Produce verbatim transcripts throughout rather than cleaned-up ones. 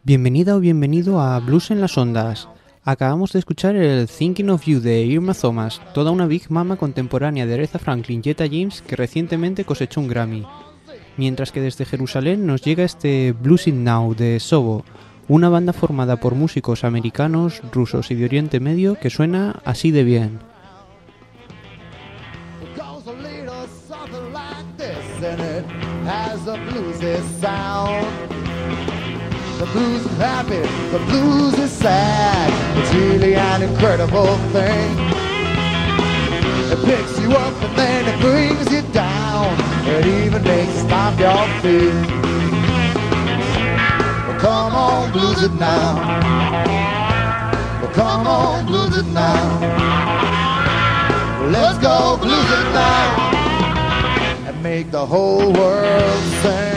Bienvenida o bienvenido a Blues en las Ondas. Acabamos de escuchar el Thinking of You de Irma Thomas, toda una Big Mama contemporánea de Aretha Franklin y Etta James que recientemente cosechó un Grammy. Mientras que desde Jerusalén nos llega este Blues It Now de Sobo, una banda formada por músicos americanos, rusos y de Oriente Medio que suena así de bien. The blues is happy, the blues is sad. It's really an incredible thing. It picks you up and then it brings you down. It even makes you stomp your feet. Well, come on, blues it now. Well, come on, blues it now. Well, let's go blues it now and make the whole world sing.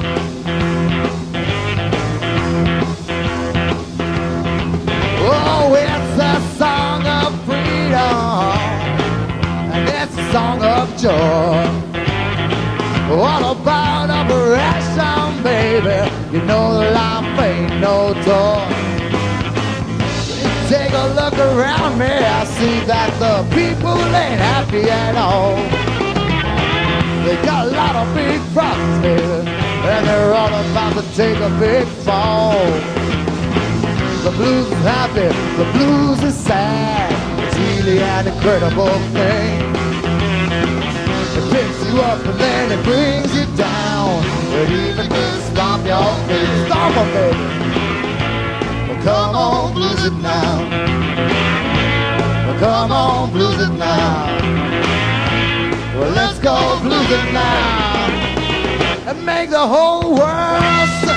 Oh, it's a song of freedom, and it's a song of joy. All about operation, baby. You know that life ain't no toy. Take a look around me, I see that the people ain't happy at all. They got a lot of big problems, baby, and they're all about to take a big fall. The blues is happy, the blues is sad. It's really an incredible thing. It picks you up and then it brings you down. It even can stomp your feet. Stomp them, baby. Well, come on, blues it now. Well, come on, blues it now. Well, let's go blues it now and make the whole world sing.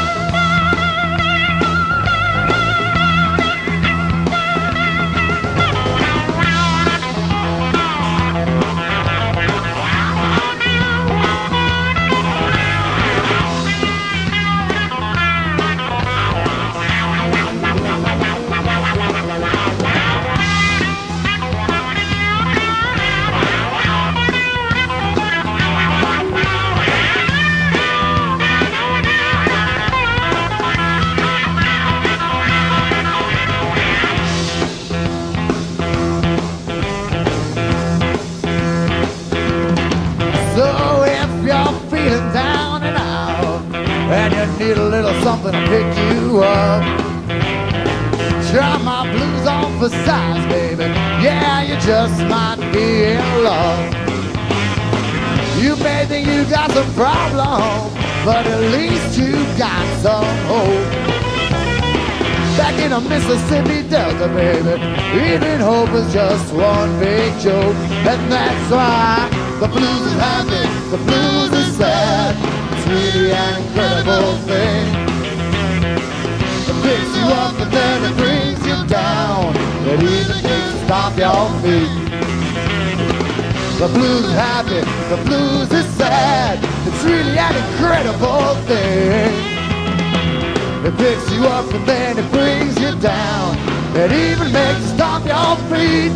Need a little something to pick you up. Try my blues on for size, baby. Yeah, you just might be in love. You may think you got some problems, but at least you got some hope. Back in the Mississippi Delta, baby, even hope is just one big joke. And that's why the blues is happy, the blues is sad. It's really an incredible thing. It picks you up and then it brings you down. It even makes you stomp your feet. The blues is happy, the blues is sad. It's really an incredible thing. It picks you up and then it brings you down. It even makes you stomp your feet.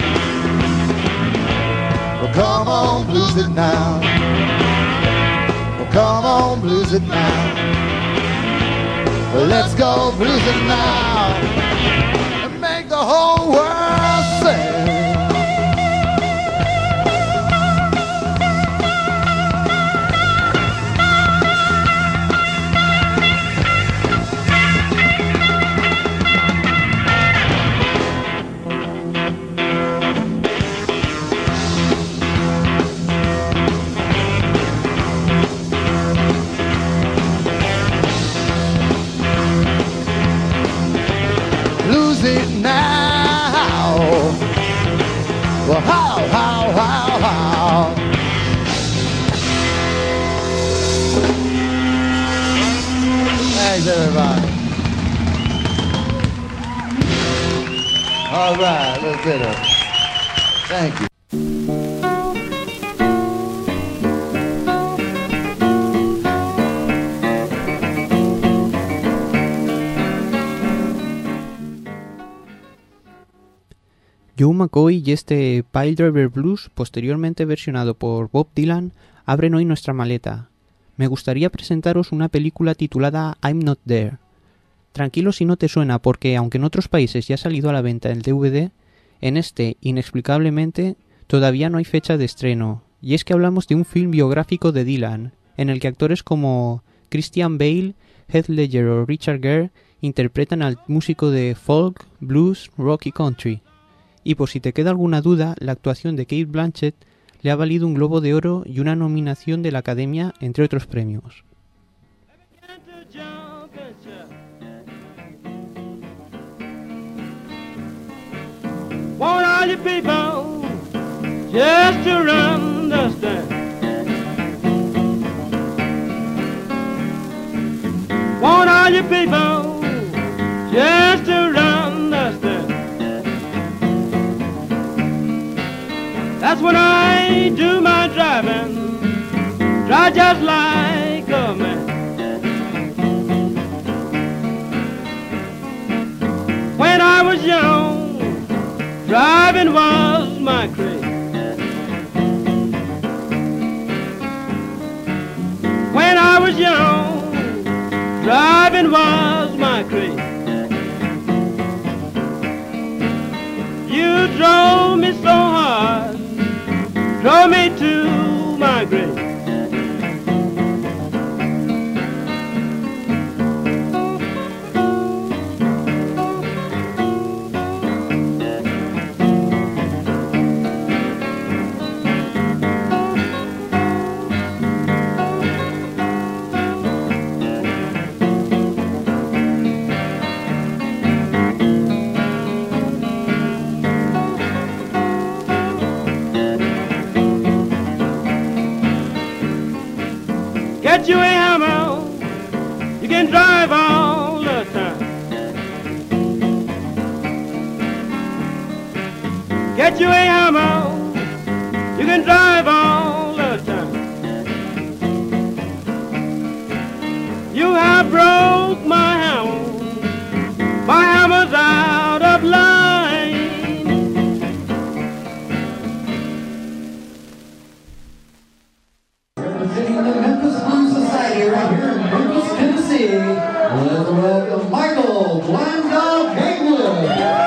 Well, come on, blues it now. Come on, blues it now. Well, let's go blues it now and make the whole world sing. Well, how, how, how, how? Thanks, everybody. All right, let's do it. Thank you. Joe McCoy y este Pile Driver Blues, posteriormente versionado por Bob Dylan, abren hoy nuestra maleta. Me gustaría presentaros una película titulada I'm Not There. Tranquilo si no te suena, porque aunque en otros países ya ha salido a la venta el D V D, en este, inexplicablemente, todavía no hay fecha de estreno. Y es que hablamos de un film biográfico de Dylan, en el que actores como Christian Bale, Heath Ledger o Richard Gere interpretan al músico de folk, blues, rock y country. Y por si te queda alguna duda, la actuación de Cate Blanchett le ha valido un Globo de Oro y una nominación de la Academia, entre otros premios. Want all you people just to understand. Want all you people just to understand. That's when I do my driving, drive just like a man. When I was young, driving was my craze. When I was young, driving was my craze. You drove me so hard, drove me to my grave. Get you a hammer, you can drive all the time. Get you a hammer, you can drive all the time. You have broke my hammer, my hammer's out of line. Right here in Memphis, Tennessee. Let's welcome Michael Blandog Haywood.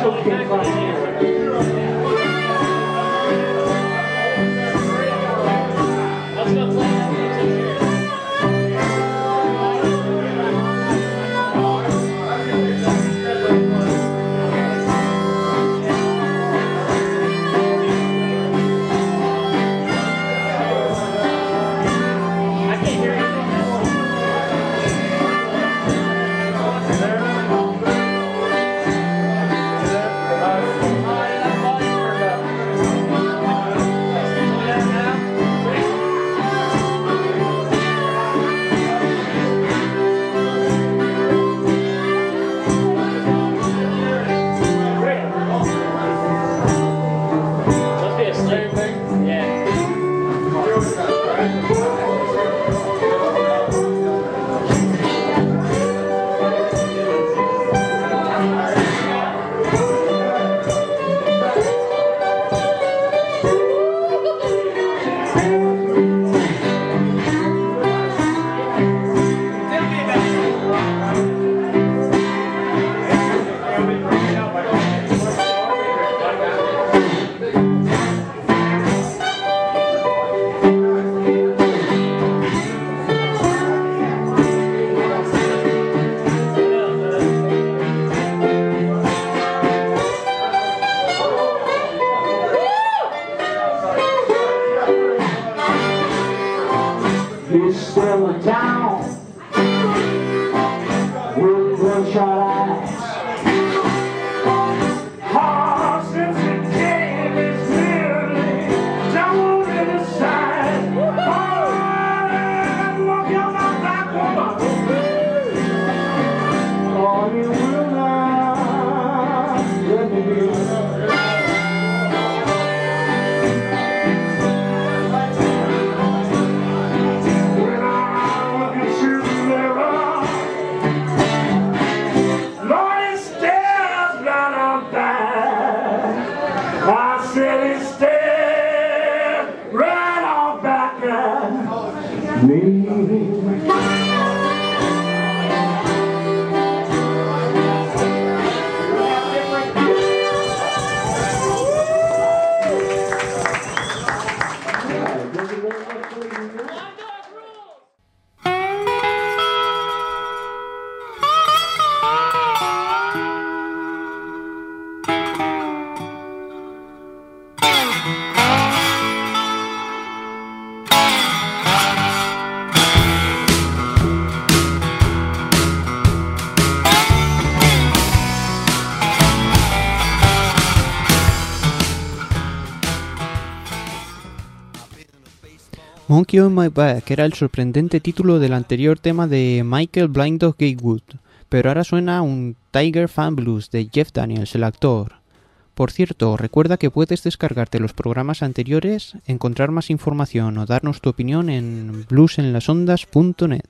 Monkey on My Back era el sorprendente título del anterior tema de Michael Blind Dog Gatewood, pero ahora suena un Tiger Fan Blues de Jeff Daniels, el actor. Por cierto, recuerda que puedes descargarte los programas anteriores, encontrar más información o darnos tu opinión en blues en las ondas punto net.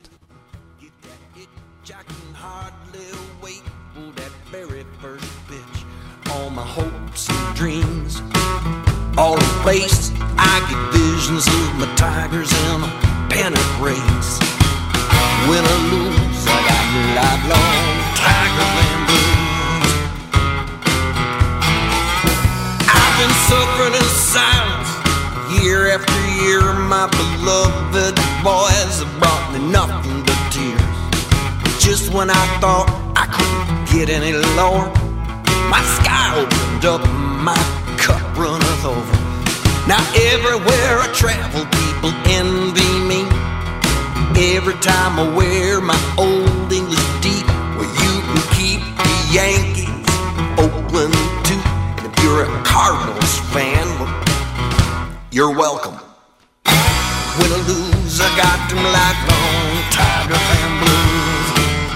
All in place, I get visions of my tigers in a pennant race. Win or lose, I got lifelong tiger and blues. I've been suffering in silence year after year. My beloved boys have brought me nothing but tears. Just when I thought I couldn't get any lower, my sky opened up and my cup runneth over. Now everywhere I travel, people envy me. Every time I wear my old English deep, well, you can keep the Yankees, Oakland too. And if you're a Cardinals fan, well, you're welcome. Win or lose, I got them lifelong Tiger Fan blues.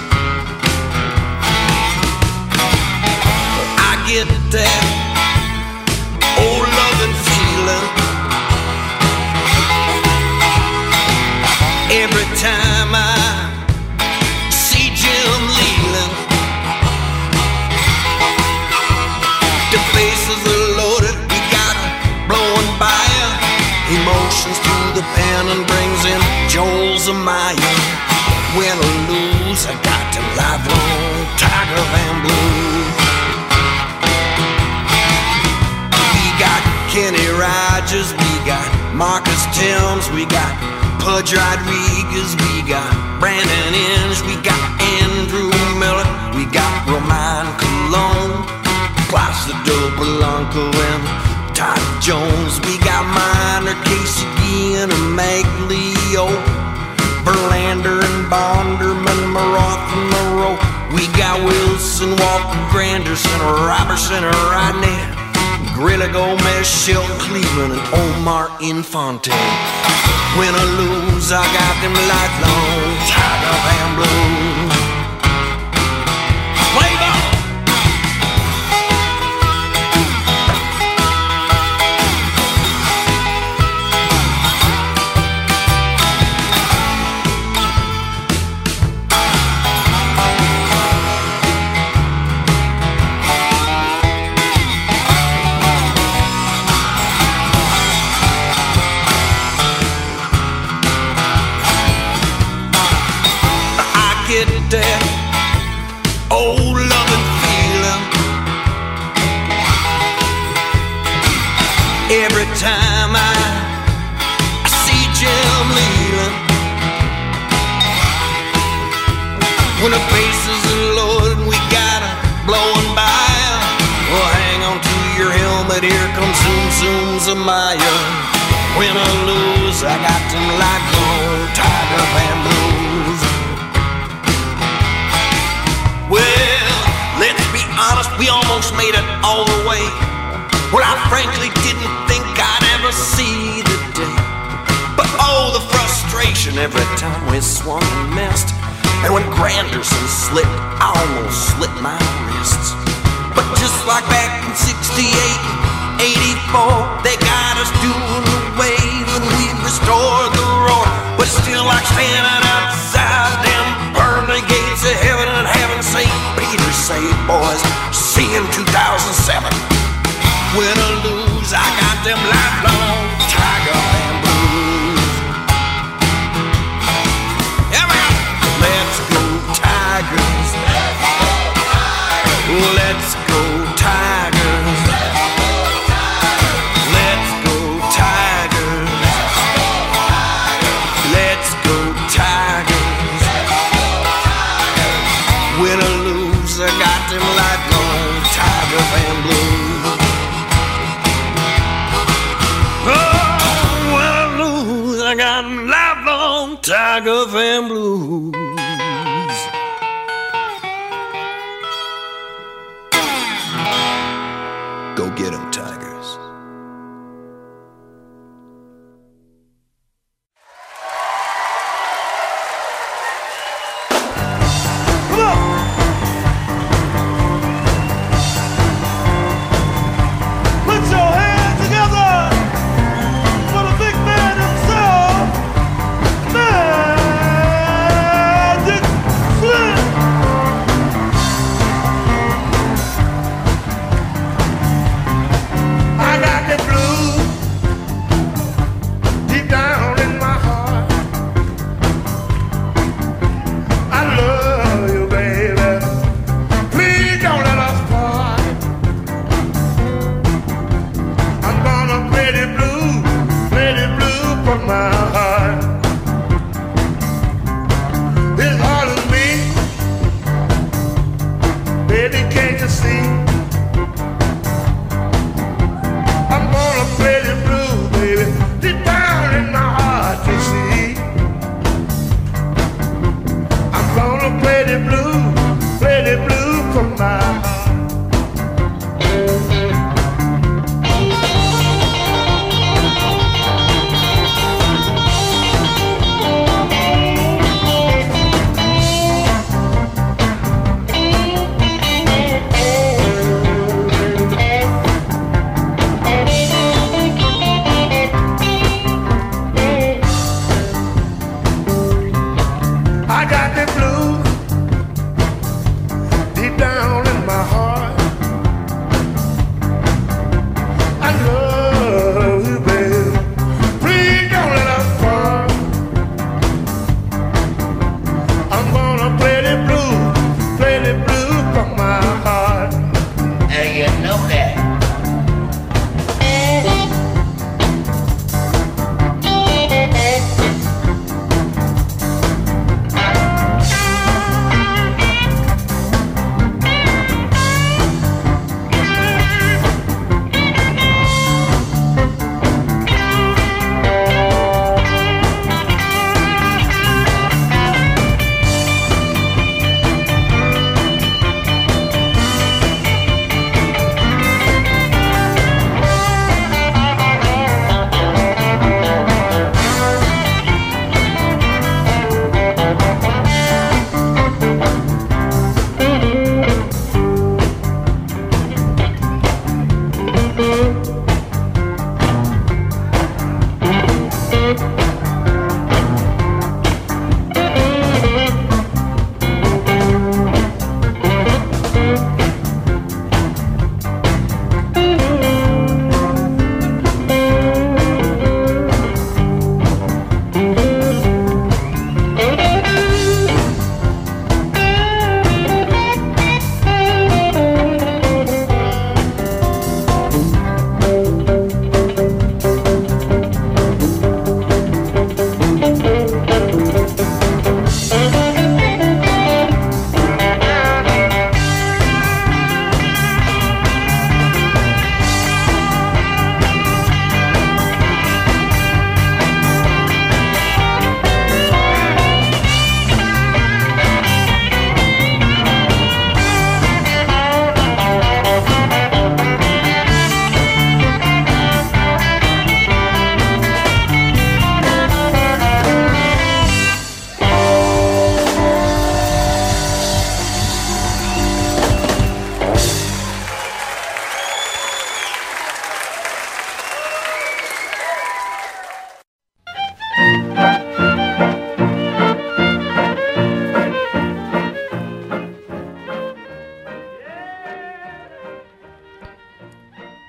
I get that old loving feeling every time I see Jim Leland. The faces are loaded, we got 'em blowing by ya. Emotions through the pen and brings in Joel Zamaya. Win or lose, I got the lifelong Tiger Fan blues. We got Pudge Rodriguez, we got Brandon Inge, we got Andrew Miller, we got Roman Cologne, Placido Blanco and Todd Jones. We got Miner, Casey Dean and Maglio, Verlander and Bonderman, Maroth and Moreau. We got Wilson, Walton, Granderson, Robertson, Rodney, Grilla Gomez, Shelton Cleveland, and Omar Infante. Win or lose, I got them lifelong Tiger Fan Blues. Play ball! That old loving feeling every time I, I see Jim leaving. When the bases are loaded and we got it blowing by, well, hang on to your helmet, here comes Zoom Zoom Zamaya. Win or lose, I got them lifelong Tiger Fan Blues. Well, let's be honest, we almost made it all the way. Well, I frankly didn't think I'd ever see the day. But oh, the frustration every time we swung and missed. And when Granderson slipped, I almost slit my wrists. But just like back in sixty-eight, eighty-four, they got us doing the wave and we restored the roar. But still like standing outside them pearly gates of heaven and having Saint Peter say, boys, see you in two thousand seven. Win or lose, I got them lifelong Tiger Fan Blues. Here we go. Let's go Tigers. Let's go Tigers. Let's go Tigers. Let's go Tigers. Win or lose, I got them lifelong Tiger Fan Blues. Oh, win or lose, I got them lifelong Tiger Fan Blues. Go get 'em, Tigers.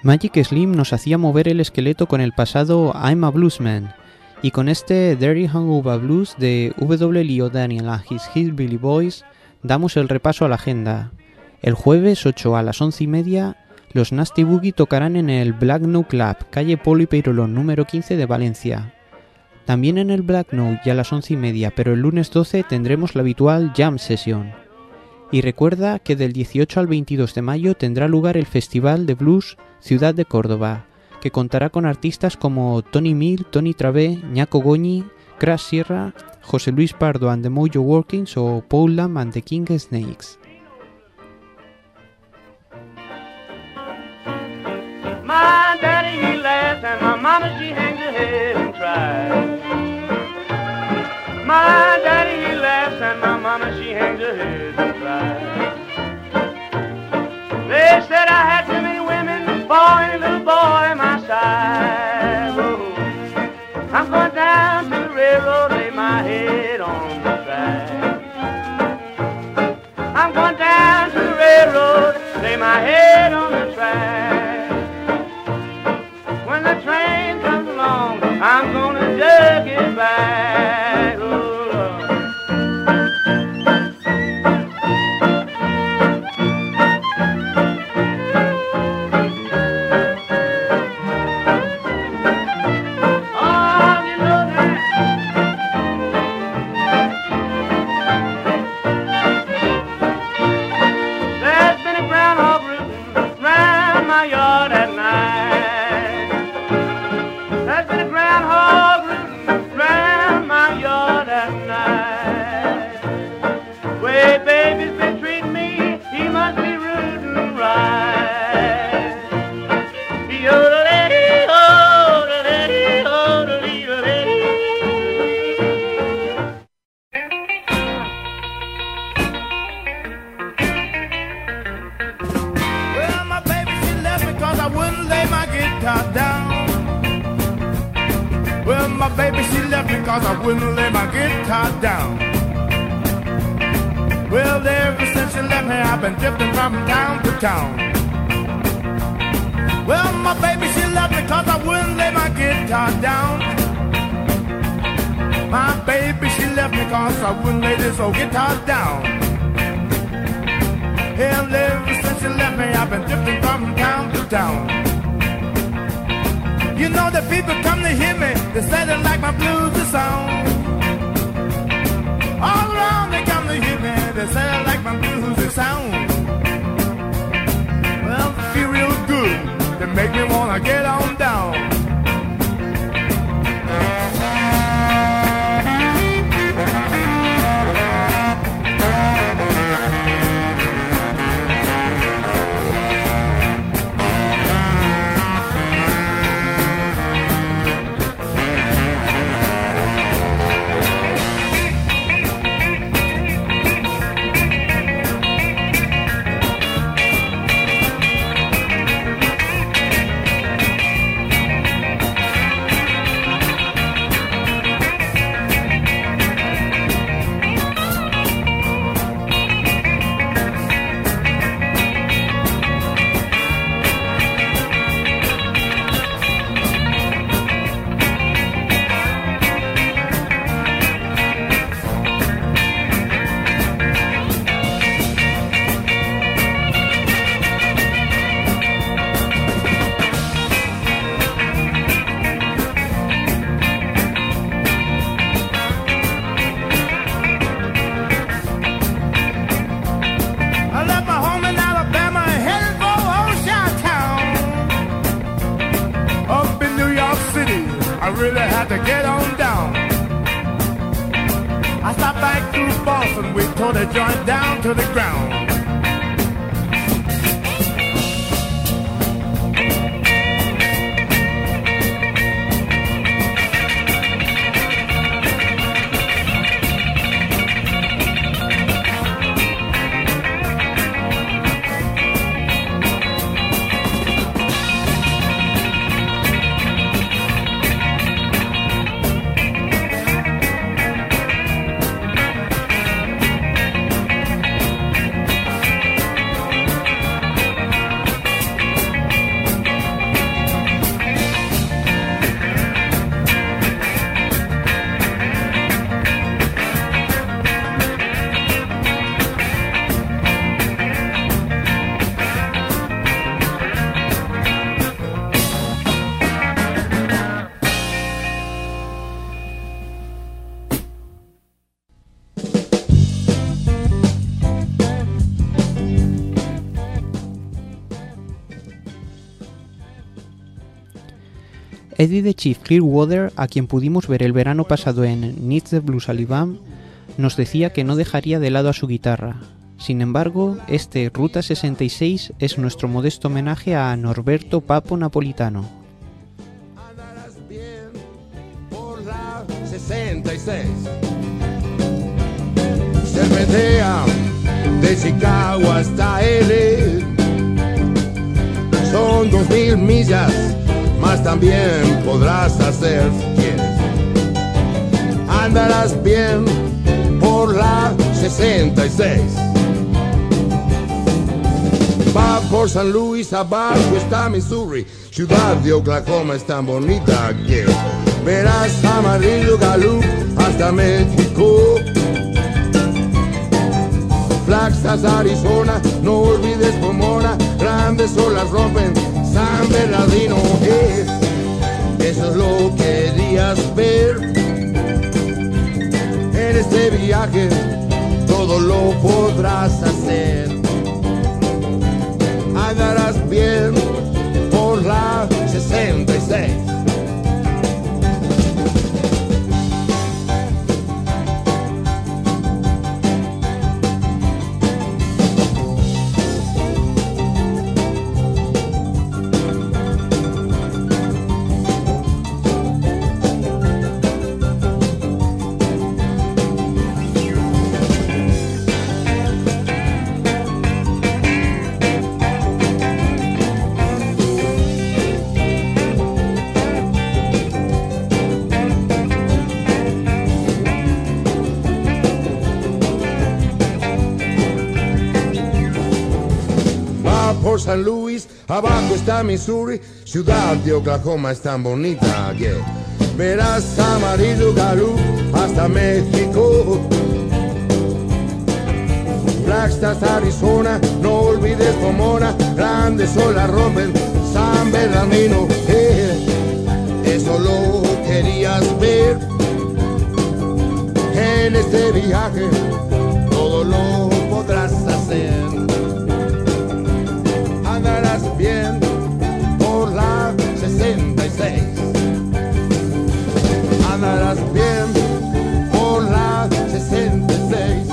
Magic Slim nos hacía mover el esqueleto con el pasado I'm a Bluesman, y con este Dirty Hangover Blues de W. Lee O'Daniel and his Hillbilly Boys damos el repaso a la agenda. El jueves ocho a las once y media, los Nasty Boogie tocarán en el Black Note Club, calle Polo y Peirolón número quince de Valencia. También en el Black Note y a las once y media, pero el lunes doce tendremos la habitual Jam Session. Y recuerda que del dieciocho al veintidós de mayo tendrá lugar el Festival de Blues Ciudad de Córdoba, que contará con artistas como Tony Mill, Tony Travé, Ñaco Goñi, Crash Sierra, José Luis Pardo and the Mojo Workings o Paul Lamb and the King Snakes. My daddy he laughs and my mama she hangs her head and cries. My daddy he laughs and my mama she hangs her head and cries. They said I had too many women for any little boy my size. Oh, I'm going down to the railroad, lay my head on the track. I'm going down to the railroad, lay my head on the track. When the train comes along, I'm gonna jug it back. Oh, Lord. Oh, you know that. There's been a groundhog rootin' round my yard at night. There's been a groundhog rootin' round my yard at night. Way baby's been treating me, he must be rootin' right. Yodelay, yodelay, yodelay, yodelay. Well, my baby, she left me 'cause I wouldn't lay my guitar down. Well, my baby, she left me 'cause I wouldn't lay my guitar down. Well, ever since she left me, I've been drifting from town to town. Well, my baby, she left me 'cause I wouldn't lay my guitar down. My baby, she left me 'cause I wouldn't lay this old guitar down. Hell, ever since she left me, I've been drifting from town to town. You know the people come to hear me, they say they like my blues to sound. All around they come to hear me, they say I like my blues to sound. Well, they feel real good, they make me wanna get on down. Really had to get on down. I stopped back through Boston, we tore the joint down to the ground. Eddie de Chief Clearwater, a quien pudimos ver el verano pasado en Needs the Blues Alabama, nos decía que no dejaría de lado a su guitarra. Sin embargo, este Ruta sesenta y seis es nuestro modesto homenaje a Norberto Papo Napolitano. Andarás bien por la sesenta y seis. Serpentea de Chicago hasta L A. Son dos mil millas, más también podrás hacer si quieres. Andarás bien por la sesenta y seis. Va por San Luis, abajo está Missouri, ciudad de Oklahoma es tan bonita que verás Amarillo Gallup hasta México. Flagstaff, Arizona, no olvides Pomona, grandes olas rompen San Bernardino. Eh, eso es lo que querías ver. En este viaje todo lo podrás hacer. Andarás bien por la sesenta y seis. Por San Luis, abajo está Missouri, ciudad de Oklahoma es tan bonita que verás Amarillo Gallup hasta México. Flagstaff, Arizona, no olvides Pomona, grandes olas rompen San Bernardino. Eh, eso lo querías ver. En este viaje todo lo podrás hacer. Andarás bien por la sesenta y seis. Andarás bien por la sesenta y seis.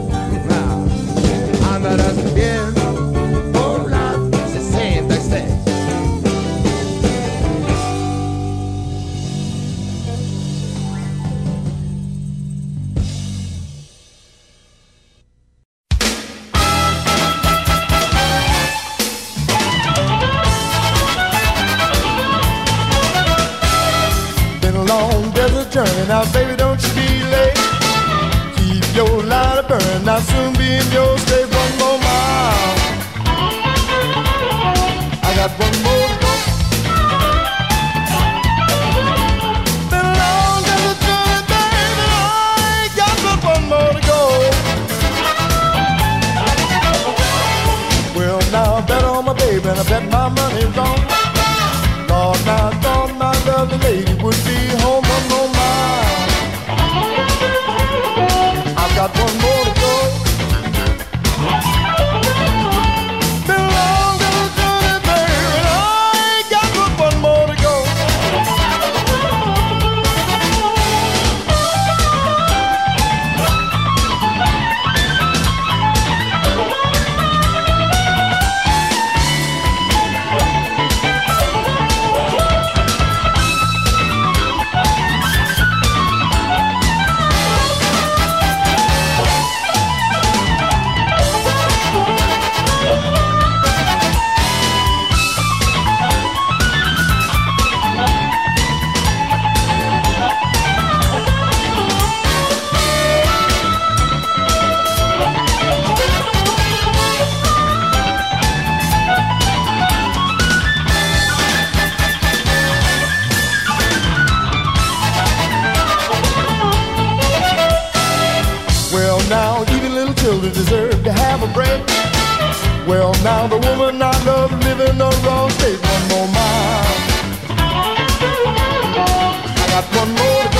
Andarás bien por la sesenta y seis. Now, baby, don't you be late. Keep your light burning. I'll soon be in your state. One more mile. I got one more to go. Been a long desert journey, baby. I got but one more to go. Well, now I bet on my baby and I bet my money wrong. Lord, now I thought my lovely lady would be home one more mile. Got one more to go. Been a long journey, baby, and I got but one more to go. Now even little children deserve to have a break. Well, now the woman I love living in the wrong state. One more mile. I got one more to go.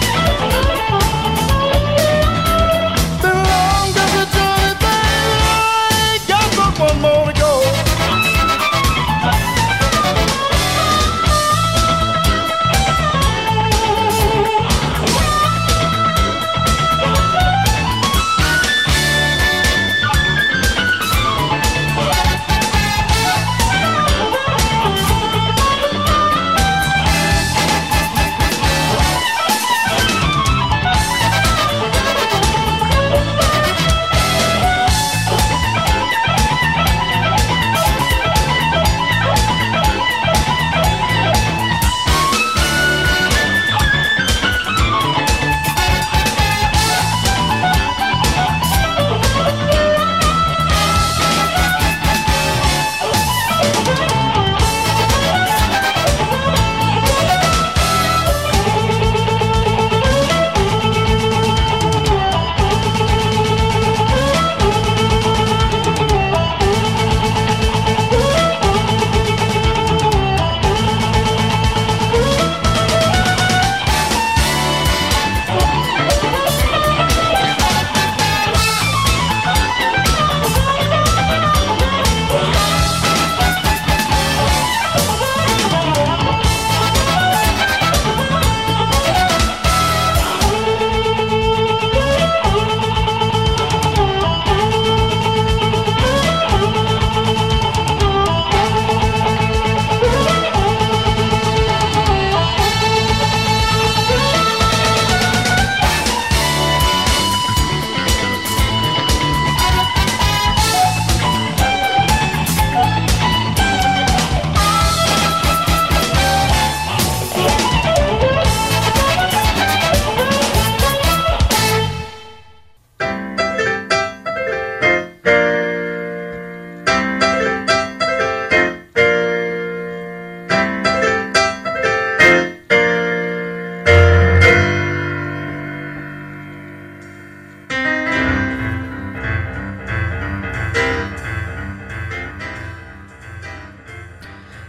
Been a long desert journey, baby. I got but one more to go.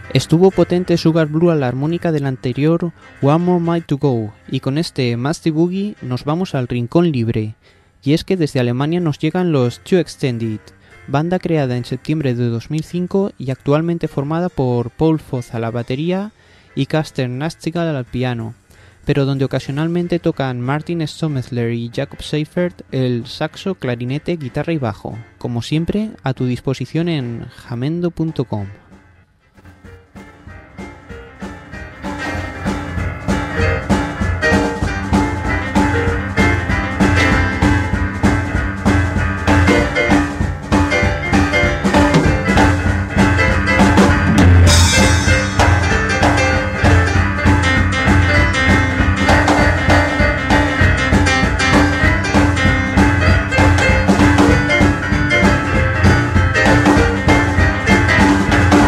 Estuvo potente Sugar Blue a la armónica del anterior One More Mile to Go, y con este Masty Boogie nos vamos al rincón libre. Y es que desde Alemania nos llegan los Too Extended, banda creada en septiembre de dos mil cinco y actualmente formada por Paul Foss a la batería y Carsten Nachtigall al piano, pero donde ocasionalmente tocan Martin Stommelsler y Jakob Seifert el saxo, clarinete, guitarra y bajo, como siempre a tu disposición en jamendo punto com. Thank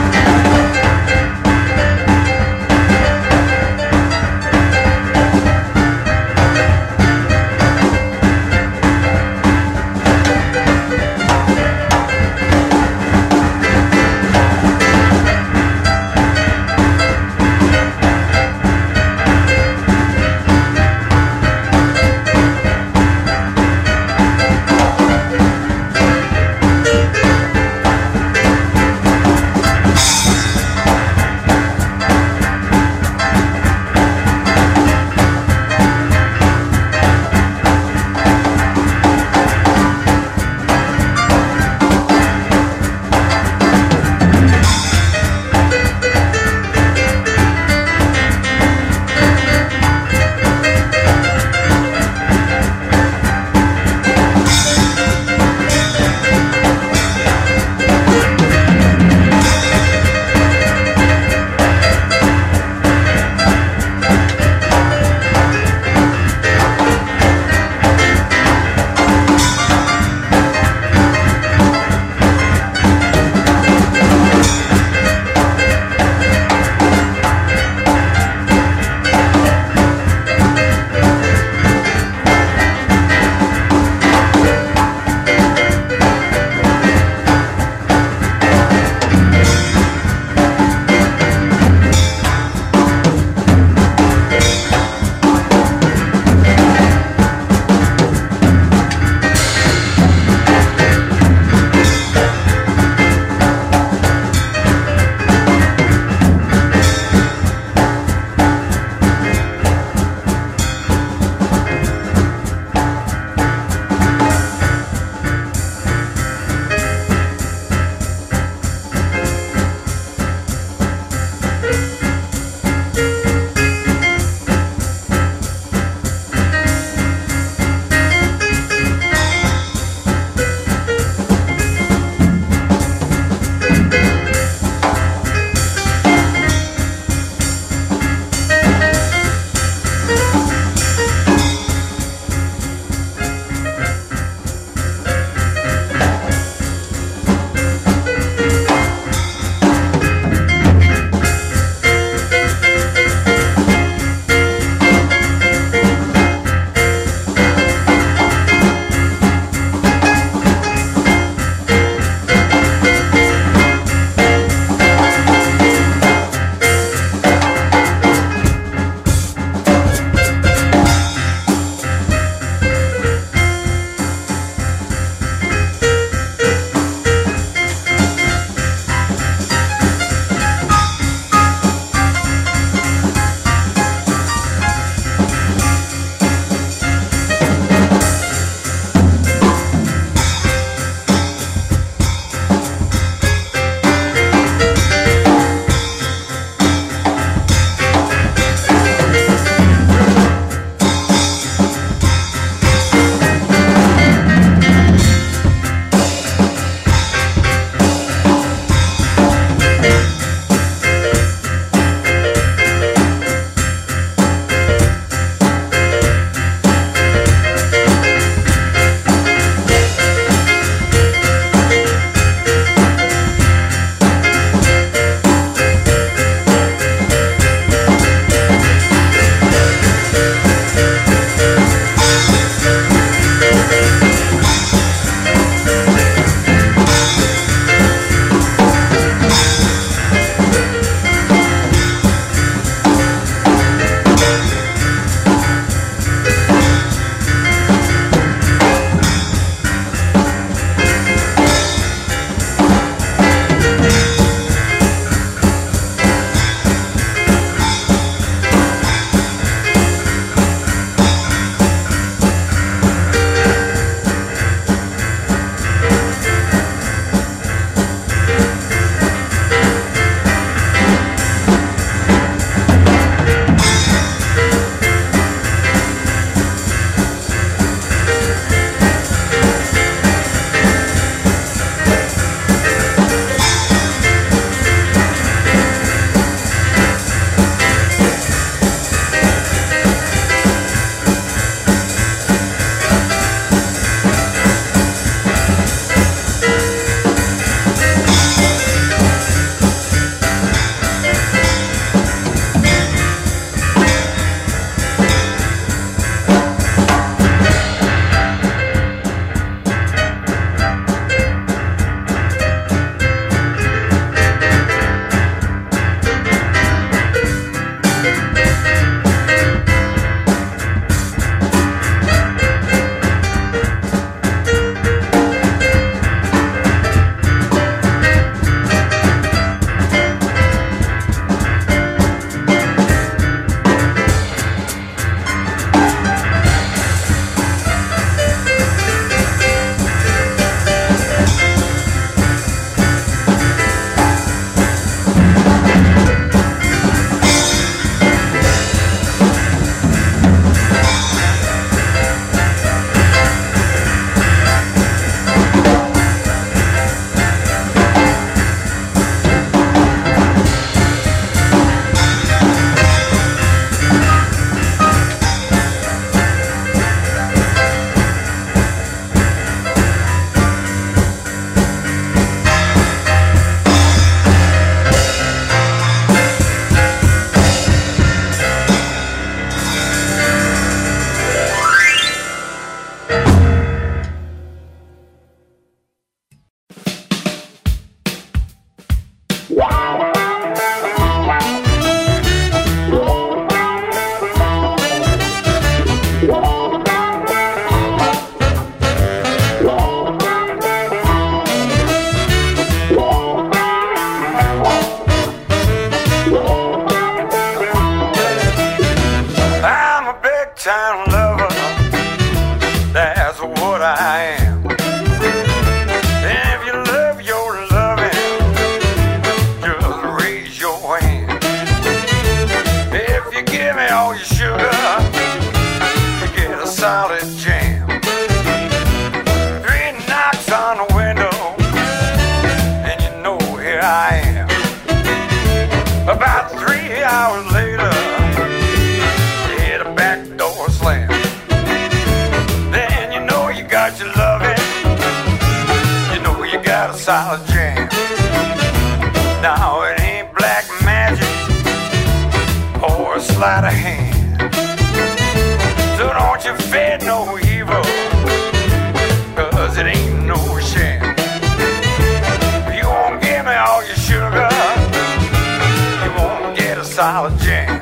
a sleight of hand. So don't you fear no evil, cause it ain't no sham. You won't give me all your sugar, you won't get a solid jam.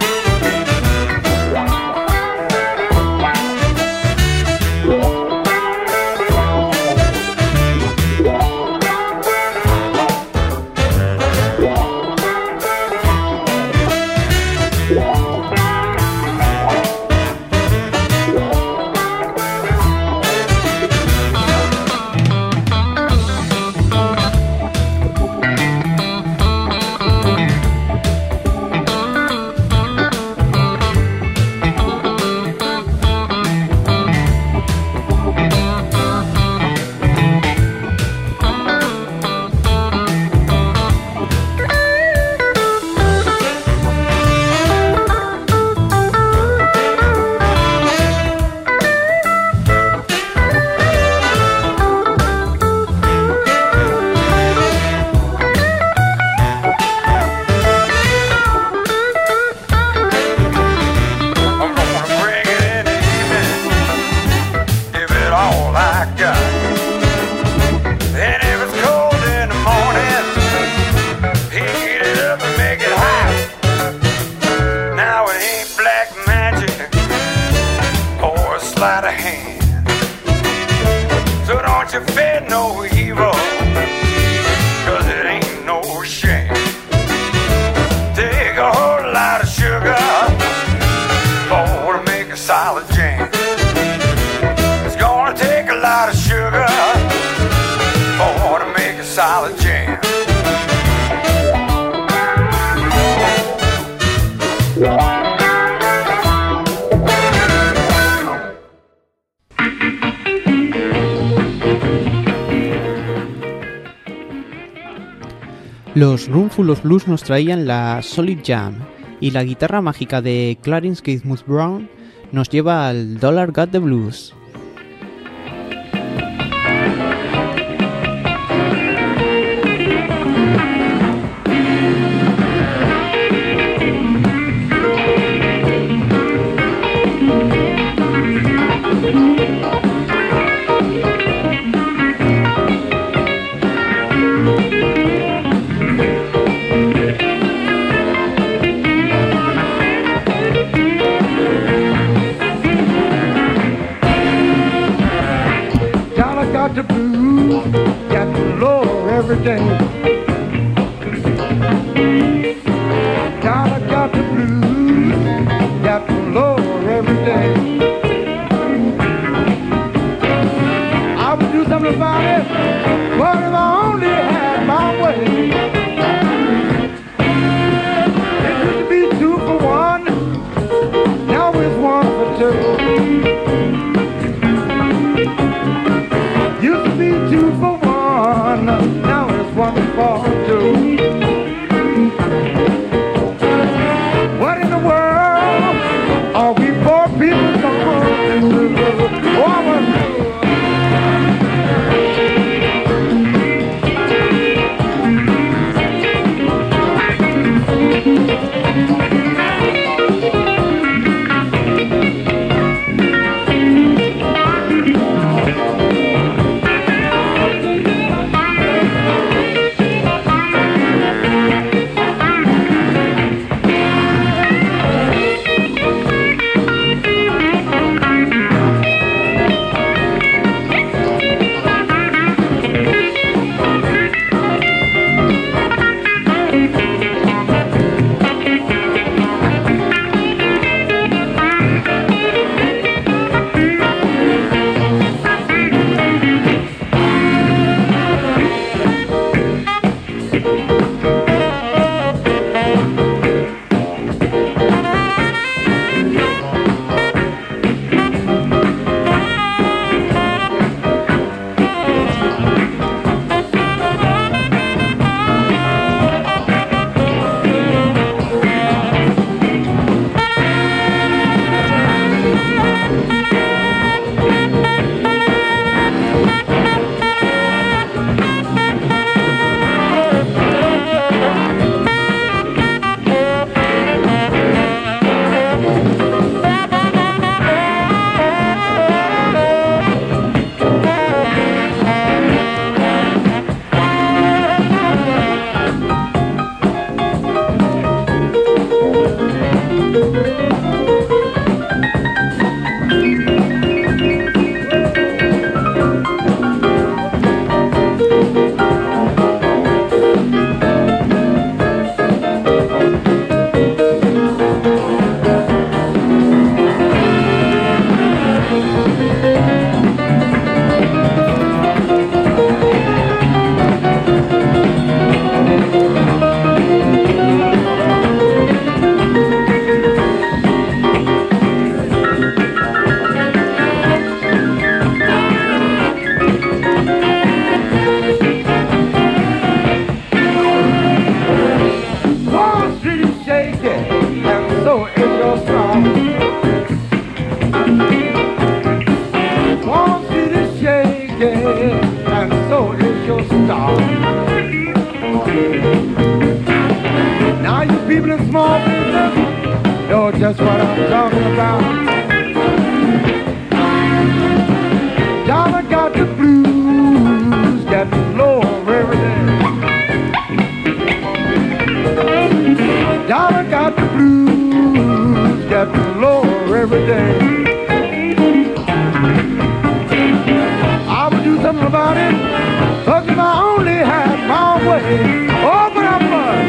Los Roomful of Blues nos traían la Solid Jam y la guitarra mágica de Clarence Gatewood Brown nos lleva al Dollar Got the Blues. people in small business know just what I'm talking about. Dollar got the blues, got the floor every day. Dollar got the blues, got the floor every day. I would do something about it, but if I only had my way. Open up, bud.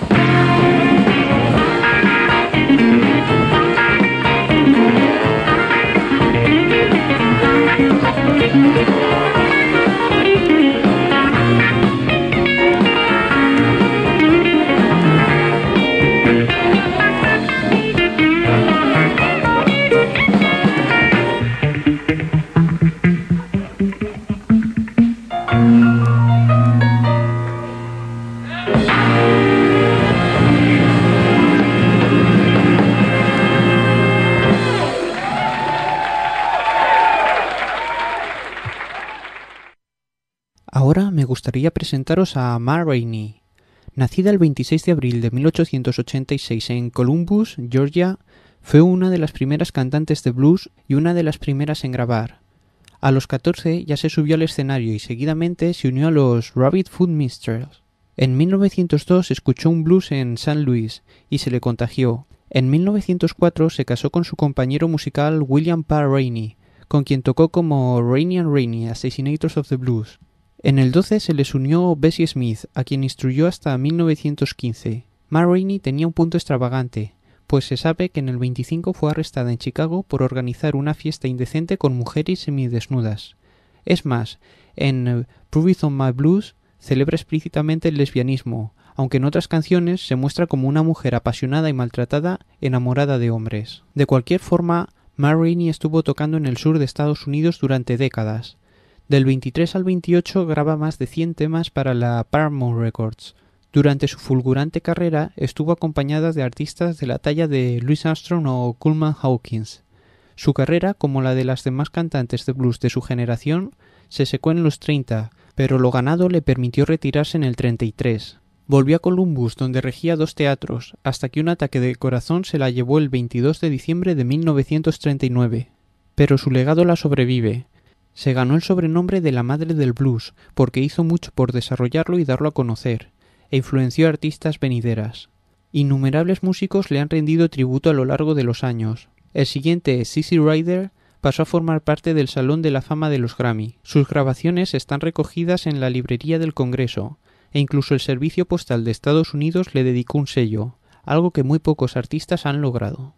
Ahora me gustaría presentaros a Ma Rainey. Nacida el veintiséis de abril de mil ochocientos ochenta y seis en Columbus, Georgia, fue una de las primeras cantantes de blues y una de las primeras en grabar. A los catorce ya se subió al escenario y seguidamente se unió a los Rabbit Foot Minstrels. En mil novecientos dos escuchó un blues en Saint Louis y se le contagió. En mil novecientos cuatro se casó con su compañero musical William Pa Rainey, con quien tocó como Rainey and Rainey, Assassinators of the Blues. En el doce se les unió Bessie Smith, a quien instruyó hasta mil novecientos quince. Ma Rainey tenía un punto extravagante, pues se sabe que en el veinticinco fue arrestada en Chicago por organizar una fiesta indecente con mujeres semidesnudas. Es más, en Prove It on My Blues celebra explícitamente el lesbianismo, aunque en otras canciones se muestra como una mujer apasionada y maltratada, enamorada de hombres. De cualquier forma, Ma Rainey estuvo tocando en el sur de Estados Unidos durante décadas. Del veintitrés al veintiocho graba más de cien temas para la Paramount Records. Durante su fulgurante carrera estuvo acompañada de artistas de la talla de Louis Armstrong o Coleman Hawkins. Su carrera, como la de las demás cantantes de blues de su generación, se secó en los treinta, pero lo ganado le permitió retirarse en el treinta y tres. Volvió a Columbus, donde regía dos teatros, hasta que un ataque de corazón se la llevó el veintidós de diciembre de mil novecientos treinta y nueve. Pero su legado la sobrevive. Se ganó el sobrenombre de la madre del blues porque hizo mucho por desarrollarlo y darlo a conocer, e influenció a artistas venideras. Innumerables músicos le han rendido tributo a lo largo de los años. El siguiente, Sissy Ryder, pasó a formar parte del Salón de la Fama de los Grammy. Sus grabaciones están recogidas en la Librería del Congreso, e incluso el Servicio Postal de Estados Unidos le dedicó un sello, algo que muy pocos artistas han logrado.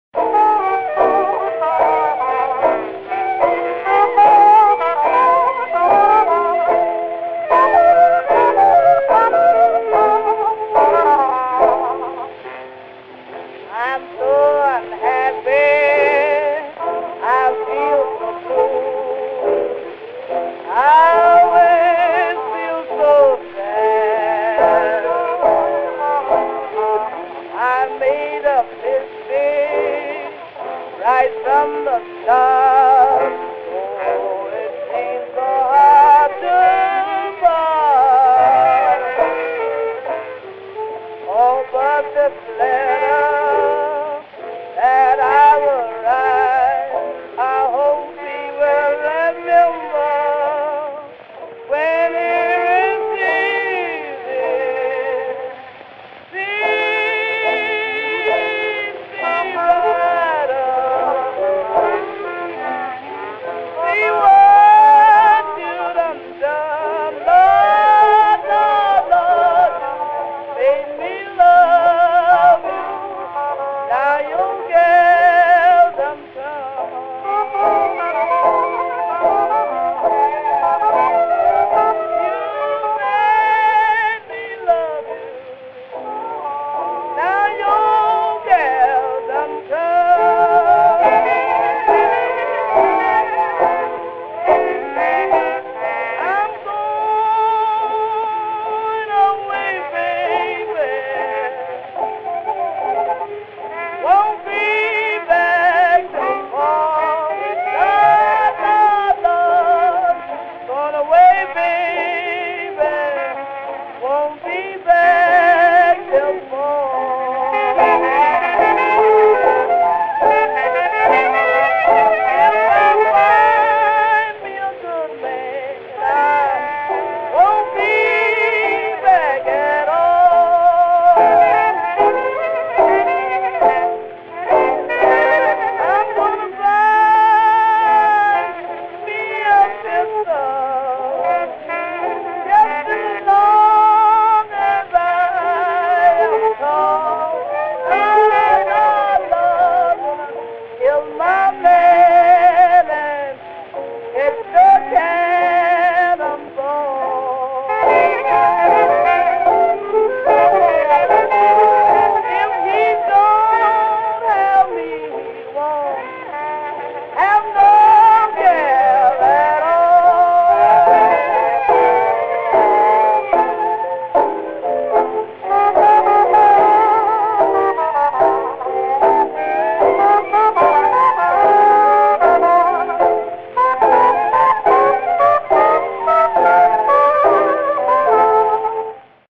Right from the start, oh, it seems so hard to part. Oh, but this letter